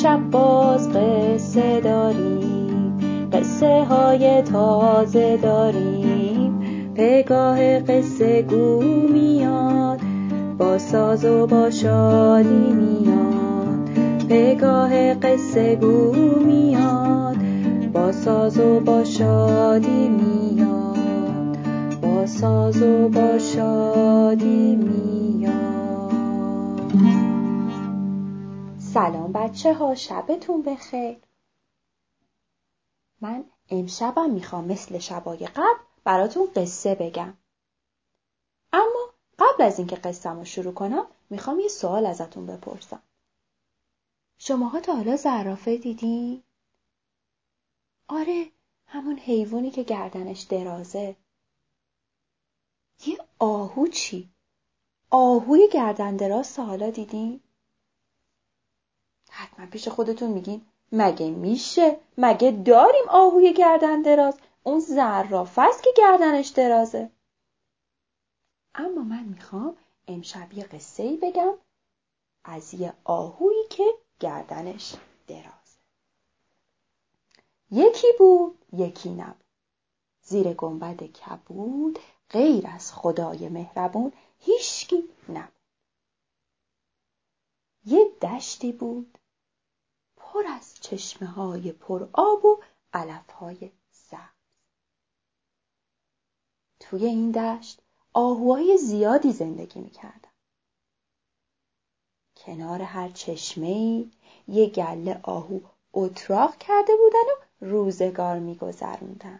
امشب باز قصه داریم، قصه های تازه داریم. پگاه قصه گو میاد، با ساز و با شادی میاد. پگاه قصه گو میاد، با ساز و با شادی میاد. با ساز و با شادی میاد. سلام بچه ها، شبتون بخیر. من امشبم میخوام مثل شبای قبل براتون قصه بگم. اما قبل از اینکه قصه‌مو شروع کنم میخوام یه سوال ازتون بپرسم. شماها تا حالا زرافه دیدین؟ آره، همون حیوانی که گردنش درازه. یه آهو چی؟ آهوی گردن دراز تا حالا دیدین؟ حتما پیش خودتون میگین مگه میشه؟ مگه داریم آهوی گردن دراز؟ اون زرافه است که گردنش درازه. اما من میخوام امشب یه قصه‌ای بگم از یه آهویی که گردنش درازه. یکی بود، یکی نبود. زیر گنبد کبود، غیر از خدای مهربون هیچکی نبود. یه دشتی بود پر از چشمه‌های پر آب و علف‌های سبز. توی این دشت آهوهای زیادی زندگی می‌کردن. کنار هر چشمه‌ای یه گله آهو اتراق کرده بودن و روزگار می‌گذروندن.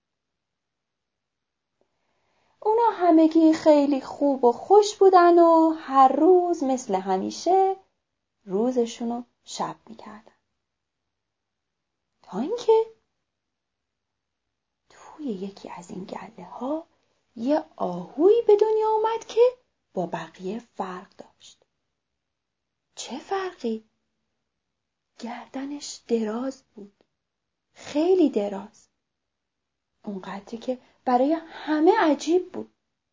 اونا همگی خیلی خوب و خوش بودن و هر روز مثل همیشه روزشونو شب می‌کردن. تا اینکه توی یکی از این گله ها یه آهویی به دنیا آمد که با بقیه فرق داشت. چه فرقی؟ گردنش دراز بود. خیلی دراز. اونقدری که برای همه عجیب بود.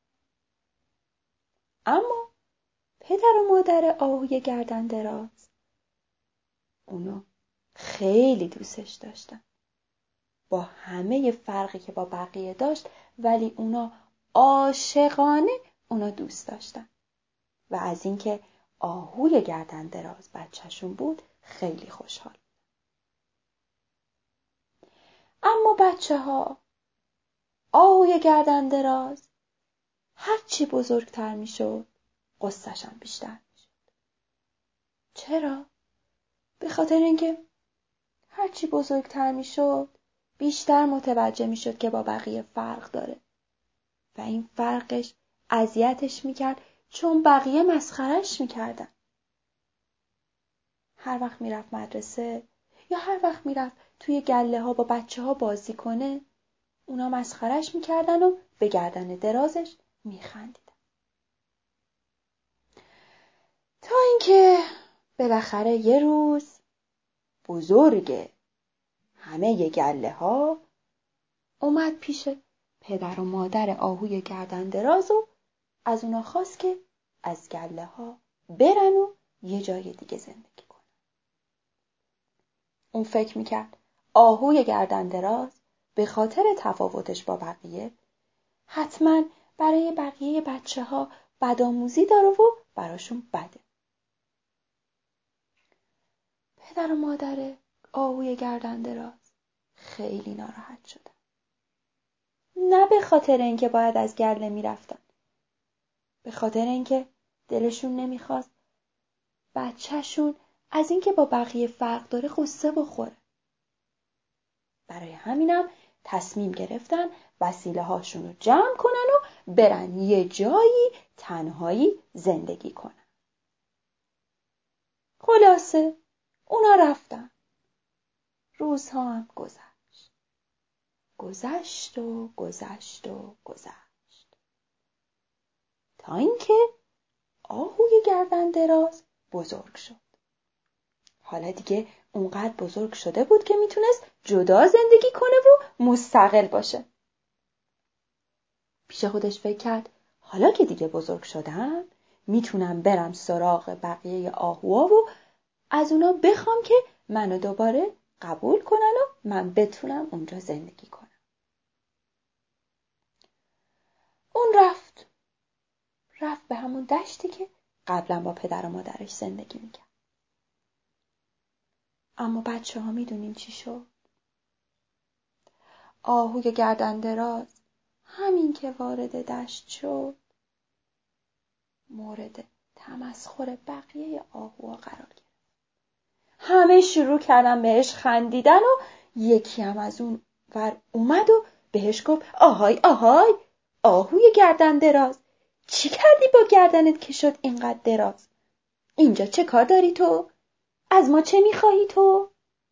اما پدر و مادر آهوی گردن دراز اونو خیلی دوستش داشتن. با همه فرقی که با بقیه داشت ولی اونا عاشقانه اونا دوست داشتن و از اینکه آهوی گردن دراز بچه‌شون بود خیلی خوشحال. اما بچه‌ها، آهوی گردن دراز هرچی بزرگتر میشد قصه‌ش هم بیشتر میشد. چرا؟ به خاطر اینکه هرچی بزرگتر میشد بیشتر متوجه میشد که با بقیه فرق داره و این فرقش اذیتش میکرد چون بقیه مسخرش میکردن. هر وقت میرفت مدرسه یا هر وقت میرفت توی گله ها با بچه ها بازی کنه اونا مسخرش میکردن و به گردن درازش میخندیدن. تا اینکه بالاخره یه روز بزرگ همه گله ها اومد پیش پدر و مادر آهوی گردن دراز و از اونا خواست که از گله ها برن و یه جای دیگه زندگی کنن. اون فکر میکرد آهوی گردن دراز به خاطر تفاوتش با بقیه حتما برای بقیه بچه ها بدآموزی داره و براشون بده. پدر و مادر آهوی گردن دراز خیلی ناراحت شدن. نه به خاطر اینکه باید از گله میرفتن، به خاطر اینکه دلشون نمیخواست بچه‌شون از اینکه با بقیه فرق داره قصه بخوره. برای همینم تصمیم گرفتن وسیله هاشون رو جمع کنن و برن یه جایی تنهایی زندگی کنن. خلاصه اونا رفتن. روزها هم گذشت و گذشت و گذشت تا اینکه آهوی گردن دراز بزرگ شد. حالا دیگه اونقدر بزرگ شده بود که میتونست جدا زندگی کنه و مستقل باشه. پیش خودش فکر کرد حالا که دیگه بزرگ شدم میتونم برم سراغ بقیه آهوها و از اونا بخوام که منو دوباره قبول کنن و من بتونم اونجا زندگی کنم. اون رفت به همون دشتی که قبلا با پدر و مادرش زندگی میکرد. اما بچه ها میدونین چی شد؟ آهوی گردن دراز همین که وارد دشت شد مورد تمسخر بقیه آهوها قرار گرفت. همه شروع کردن بهش خندیدن و یکی هم از اون ور اومد و بهش گفت آهای آهای آهوی گردن دراز، چی کردی با گردنت که شد اینقدر دراز؟ اینجا چه کار داری تو؟ از ما چه میخواهی تو؟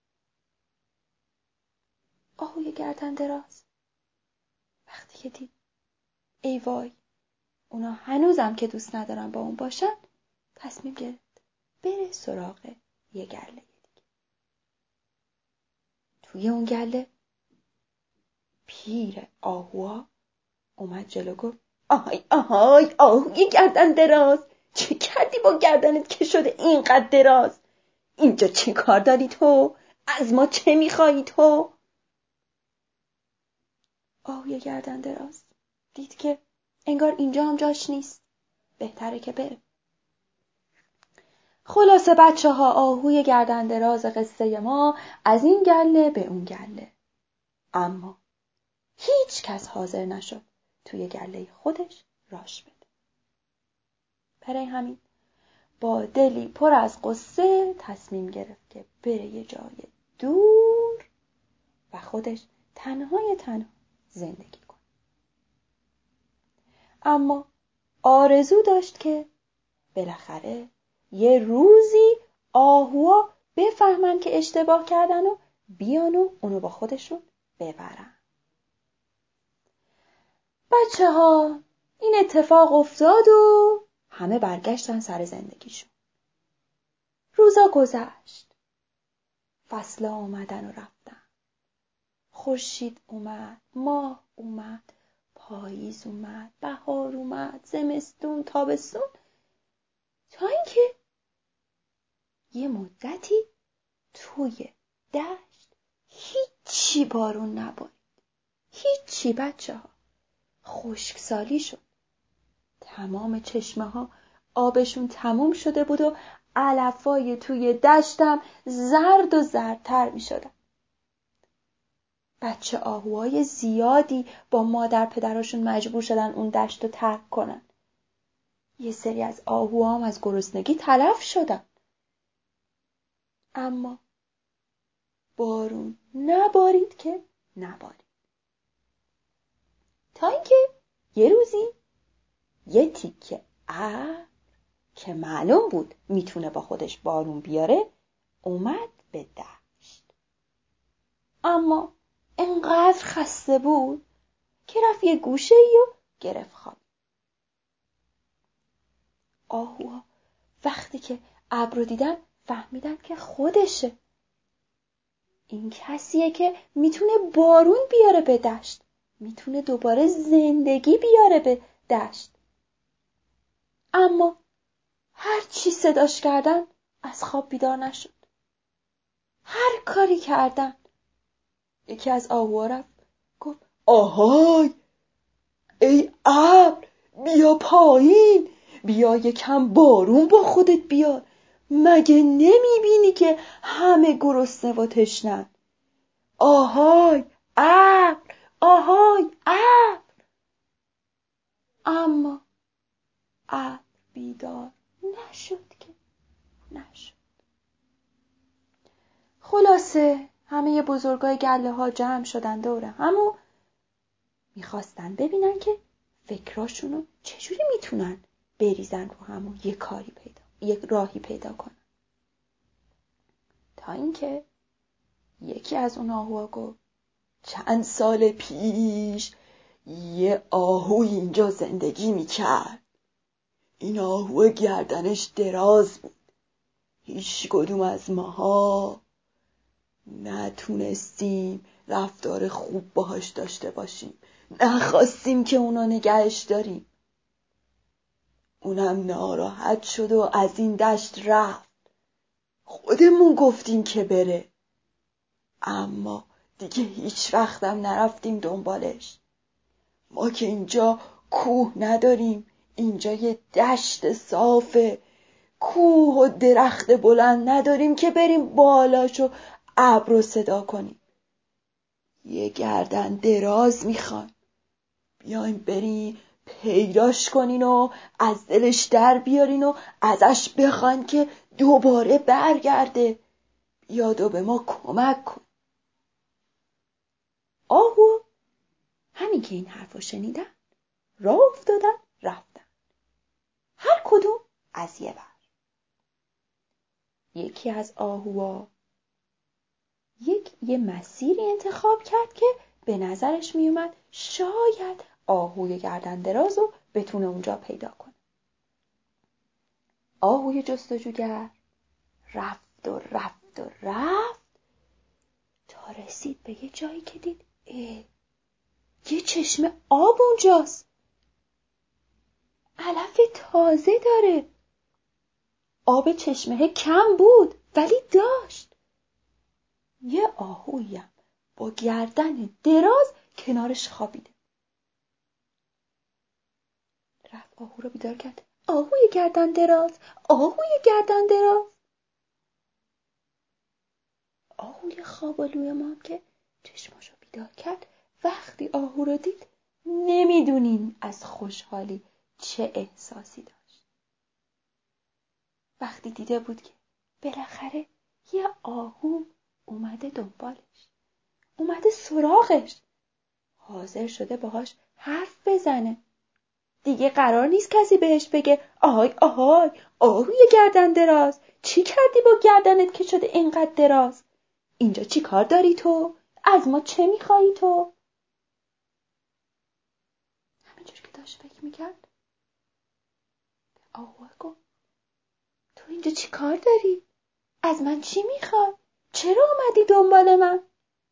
آهوی گردن دراز وقتی که دید ای وای اونا هنوزم که دوست ندارن با اون باشن، تصمیم گرفت بره سراغ یه گله دیگه. توی اون گله پیر آهوها اومد جلو گفت آهای آهای آهوی گردن دراز، چه کردی با گردنت که شده اینقدر دراز؟ اینجا چه کار داری تو؟ از ما چه میخوایی تو؟ آهوی گردن دراز دید که انگار اینجا هم جاش نیست، بهتره که بره. خلاصه بچه ها آهوی گردن دراز قصه ما از این گله به اون گله، اما هیچ کس حاضر نشد توی گله خودش راش بده. برای همین با دلی پر از قصه تصمیم گرفت که بره یه جای دور و خودش تنها زندگی کنه. اما آرزو داشت که بالاخره یه روزی آهوها بفهمن که اشتباه کردن و بیان و اونو با خودشون ببرن. بچه ها این اتفاق افتاد و همه برگشتن سر زندگیشون. روزا گذشت، فصل‌ها اومدن و رفتن، خورشید اومد، ماه اومد، پاییز اومد، بهار اومد، زمستون، تابستون، تا اینکه یه مدتی توی دشت هیچی بارون نبارید، هیچی بچه ها، خشکسالی شد، تمام چشمه ها آبشون تموم شده بود و علفای توی دشتم زرد و زردتر می شدن. بچه آهوهای زیادی با مادر پدراشون مجبور شدن اون دشت رو ترک کنن. یه سری از آهوها هم از گرسنگی تلف شدن. اما بارون نبارید که نبارید. تا اینکه یه روزی یه تیکه ابر که معلوم بود میتونه با خودش بارون بیاره اومد به دشت. اما انقدر خسته بود که رفت یه گوشه‌ای و گرفت خواب. آهوها وقتی که ابر رو دیدن فهمیدن که خودشه. این کسیه که میتونه بارون بیاره به دشت، میتونه دوباره زندگی بیاره به دشت. اما هر چی صداش کردن از خواب بیدار نشد. هر کاری کردن. یکی از آهوها رفت گفت آهای ای ابر بیا پایین، بیا یکم بارون با خودت بیار، مگه نمیبینی که همه گرسنه و تشنن؟ آهای ابر آهای ابر. اما ابر بیدار نشد که نشد. خلاصه همه بزرگای گله ها جمع شدن دور هم و میخواستن ببینن که فکراشونو چجوری میتونن بریزن رو هم و یک راهی پیدا کنن. تا اینکه یکی از اون آهوها گفت چند سال پیش یه آهو اینجا زندگی میکرد. این آهو گردنش دراز بود. هیچ کدوم از ماها نتونستیم رفتار خوب باهاش داشته باشیم، نخواستیم که اونا نگهش داریم. اونم ناراحت شد و از این دشت رفت، خودمون گفتیم که بره، اما دیگه هیچ وقتم نرفتیم دنبالش. ما که اینجا کوه نداریم، اینجا یه دشت صافه، کوه و درخت بلند نداریم که بریم بالاشو ابر رو صدا کنیم. یه گردن دراز میخوان، بیاین بریم پیداش کنین و از دلش در بیارین و ازش بخواین که دوباره برگرده بیاد و به ما کمک کن. آهو همین که این حرفو شنیدن راه افتادن رفتن، هر کدوم از یه بر. یکی از آهوها یه مسیری انتخاب کرد که به نظرش میومد شاید آهوی گردن دراز رو بتونه اونجا پیدا کنه. آهوی جستجوگر رفت و رفت و رفت تا رسید به یه جایی که دید یه چشمه آب اونجاست، علف تازه داره. آب چشمه کم بود ولی داشت. یه آهویم با گردن دراز کنارش خوابیده. رفت آهو رو بیدار کرد. آهوی گردن دراز، آهوی گردن دراز. آهوی خوابالوی ما که چشماشو بیدار کرد، وقتی آهو رو دید نمیدونین از خوشحالی چه احساسی داشت. وقتی دیده بود که بالاخره یه آهو اومده دنبالش، اومده سراغش، حاضر شده باهاش حرف بزنه. دیگه قرار نیست کسی بهش بگه آهای آهای آهوی گردن دراز، چی کردی با گردنت که شده اینقدر دراز؟ اینجا چی کار داری تو؟ از ما چه میخوایی تو؟ همینجور که داشت فکر میکرد آهوه گفت تو اینجا چی کار داری؟ از من چی میخوای؟ چرا اومدی دنبال من؟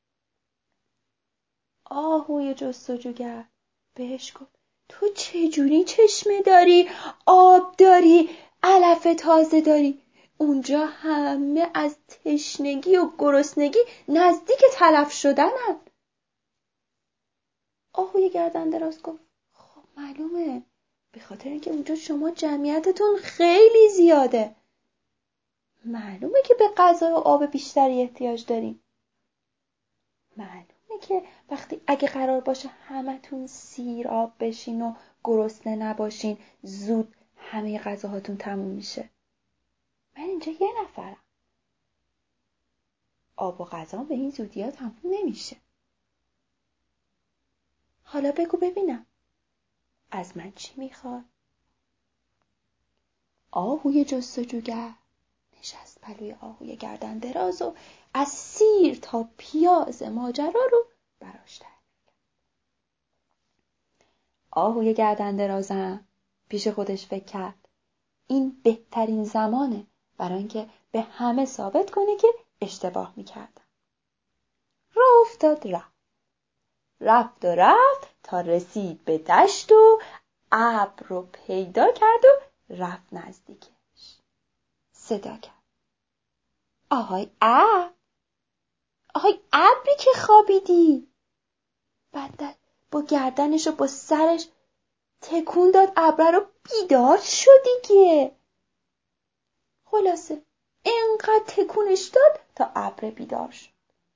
آهوی جستجوگر بهش گفت تو چجوری چشمه داری، آب داری، علف تازه داری؟ اونجا همه از تشنگی و گرسنگی نزدیک تلف شدنن. آهوی گردن دراز گفت خب معلومه، به خاطر اینکه اونجا شما جمعیتتون خیلی زیاده، معلومه که به غذا و آب بیشتری احتیاج داریم. معلومه که اگه قرار باشه همتون سیراب بشین و گرسنه نباشین زود همه غذاهاتون تموم میشه. من اینجا یه نفرم، آب و غذا به این زودی ها تموم نمیشه. حالا بگو ببینم از من چی میخوای؟ آهوی جستجوگر نشست پلوی آهوی گردن دراز و از سیر تا پیاز ماجرا رو براش تعریف کرد. آهوی گردن درازم پیش خودش فکر کرد این بهترین زمانه برای اینکه به همه ثابت کنه که اشتباه میکردن. راه افتاد رفت و رفت تا رسید به دشت و ابر رو پیدا کرد و رفت نزدیکش. صدا کرد آهای ابر، آهای ابری که خوابیدی. بعد با گردنش و با سرش تکون داد ابر رو. بیدار شد دیگه. خلاصه اینقدر تکونش داد تا ابر بیدار شد.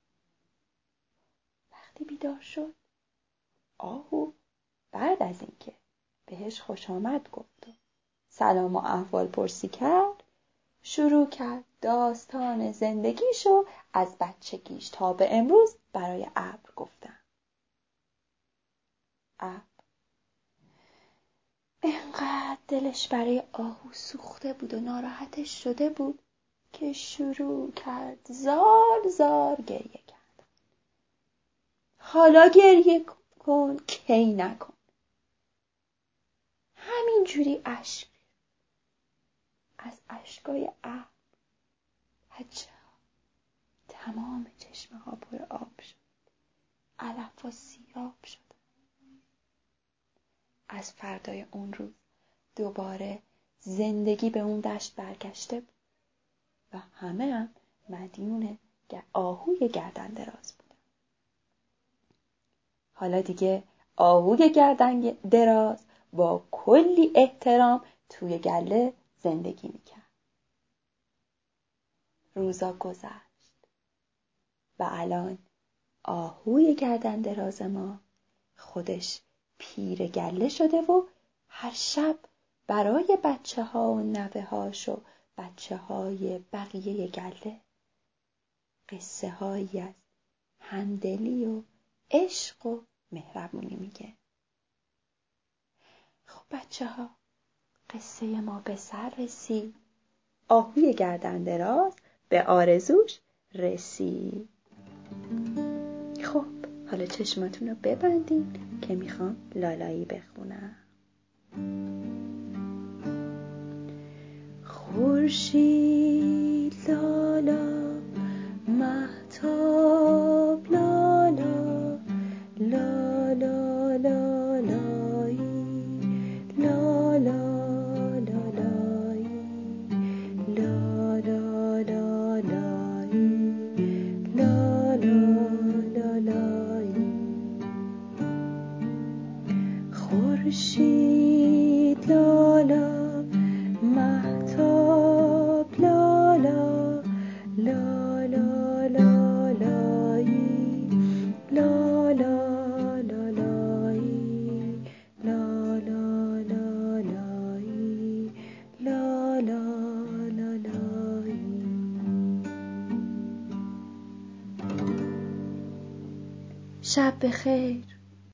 وقتی بیدار شد آهو بعد از اینکه بهش خوش آمد گفت و سلام و احوال پرسی کرد، شروع کرد داستان زندگیشو از بچگیش تا به امروز برای ابر گفتن. ابر اینقدر دلش برای آهو سوخته بود و ناراحتش شده بود که شروع کرد زار زار گریه کرد. حالا گریه کن کی نکن. همینجوری اشک از اشکای ابر عجب تمام چشمه ها پر آب شد، علف‌ها سیراب شد. از فردای اون روز دوباره زندگی به اون دشت برگشته بود و همه هم مدیون آهوی گردن دراز بودن. حالا دیگه آهوی گردن دراز با کلی احترام توی گله زندگی میکرد. روزا گذشت و الان آهوی گردن دراز ما خودش پیر گله شده و هر شب برای بچه ها و نوه هاش و بچه های بقیه گله قصه هایی از همدلی و عشق و مهربونی میگه. خب بچه ها، قصه ما به سر رسید. آهوی گردن دراز به آرزوش رسید. خب حالا چشماتون رو ببندین که میخوام لالایی بخونم. خورشید لالا، مهتاب لالا، لالا لالایی، لالا لالایی، لالا لالایی، لالا لالایی. خورشید لالا، مهتاب لالا، لالا لالایی، لالا لالایی، لالا لالایی، لالا لالایی. شب بخیر.